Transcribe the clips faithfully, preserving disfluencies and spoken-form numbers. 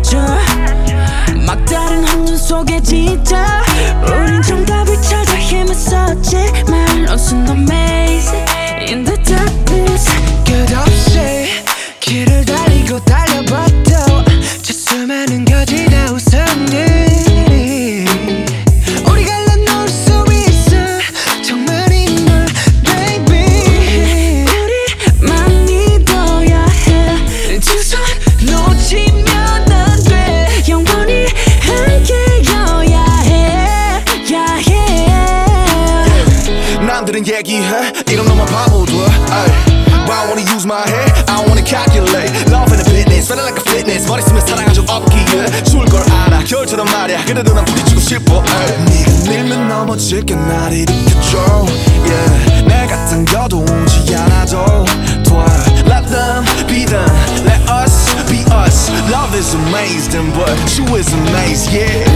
맞춰 막다른 환경 속에 진짜 우린 정답을 찾아 헤맸었지만 Lost in the maze in the darkness 끝없이 길을 달리고 달려봐도 저 수많은 거지나 우선들이 우리가 나눌 수 있어 정말인 걸 baby 우리만 믿어야 해 두 손 놓치면 안 돼 영원히 함께여야 해 yeah, yeah. 남들은 얘기해 이런 놈만 바보들 But I wanna use my head I wanna calculate Love and a fitness Feeling like a fitness 머리 쓰면 사랑하죠 없기에 죽을 걸 알아 겨울처럼 말야 그래도 난 부딪히고 싶어 ay. 네가 밀면 넘어질게 날 일으켜줘 yeah. 내가 당겨도 오지 않아도 돼 Let them be them Let us be us Love is amazing but you is amazed yeah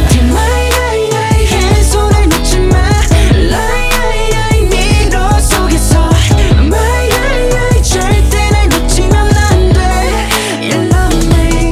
내 손을 놓지 마 라이아이아이 미로 속에서 마이아이아이 절대 날 놓치면 안 돼 You love me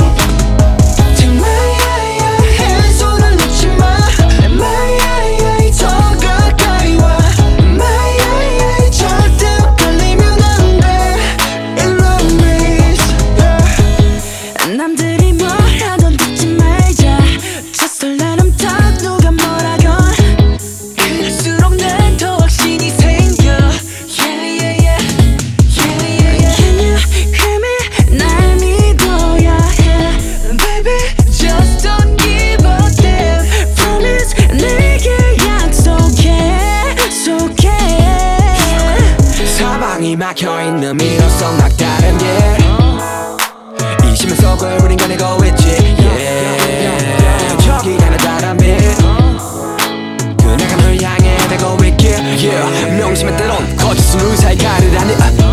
마이아이아이 손을 놓지 마 마이아이아이 더 가까이 와 마이아이아이 절대 엇갈리면 안 돼 You love me yeah. 남들이 뭐라던 듣지 말자 Just let them talk 누가 뭐라건 그럴수록 난 더 확신이 생겨 Yeah yeah yeah Yeah yeah yeah Can you hear me 날 믿어야 해 Baby just don't give a damn Promise 내게 약속해 약속해 사방이 막혀있는 미로성 막다른 길 이심의 속을 우린 가내고 있지 yeah. 저기 하나 다른 빛 그네가 널 향해 되고 있길 yeah. 명심의 때론 거짓은 의사의 가르라니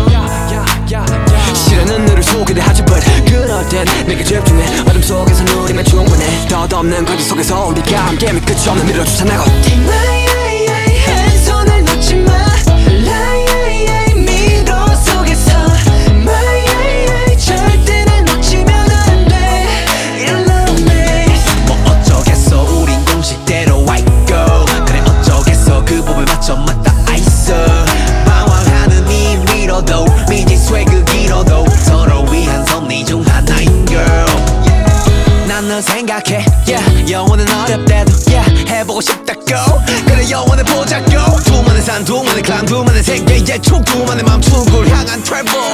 실현은 너를 소개하지 but 그럴 땐 내게 집중해 어둠 속에서 누리면 충분해 덧없는 거짓 속에서 우리가 함께 끝이 없는 미래로 추천하고 마이아이아이 한 손을 놓지 마 라이아이아이 미로 속에서 마이아이아이 절대 날 놓치면 안 돼 You love me 뭐 어쩌겠어 우린 공식대로 I go 그래 어쩌겠어 그 법에 맞춰 맞다 I 있어 방황하는 이 미로도 미지수의 그 길어도 서로 위한 섭리 중 하나인 girl 난 널 생각해 yeah. 영원은 어렵대도 yeah. 해보고 싶다고 그래 영원을 보자고 두만의 산 두만의 클람 두만의 세계의 촉 두만의 맘 축을 향한 travel